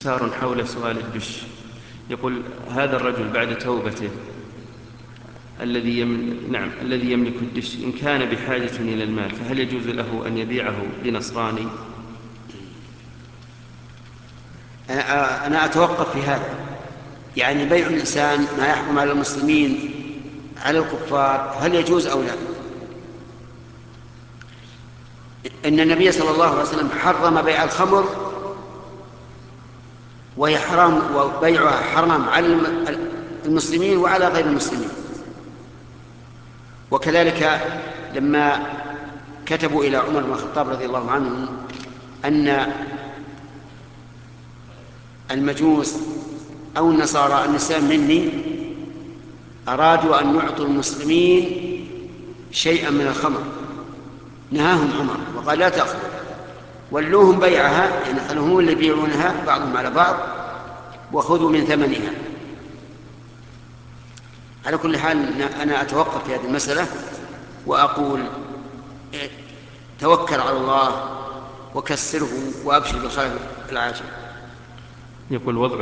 سار حول سؤال الدش. يقول هذا الرجل بعد توبته الذي يملك الدش إن كان بحاجة إلى المال فهل يجوز له أن يبيعه لنصراني؟ أنا أتوقف في هذا. يعني بيع الإنسان ما يحكم على المسلمين على الكفار هل يجوز أو لا؟ إن النبي صلى الله عليه وسلم حرم بيع الخمر، وهي حرام، وبيعها حرام على المسلمين وعلى غير المسلمين. وكذلك لما كتبوا إلى عمر بن الخطاب رضي الله عنه أن المجوس أو النصارى النساء مني أرادوا أن يعطوا المسلمين شيئا من الخمر، نهاهم عمر وقال لا تأخذوا، ولوهم بيعها، يعني خلوهم اللي يبيعونها بعضهم على بعض وخذوا من ثمنها. على كل حال أنا أتوقف في هذه المسألة وأقول توكل على الله وكسره وأبشر بالخير العاجل. يقول وضع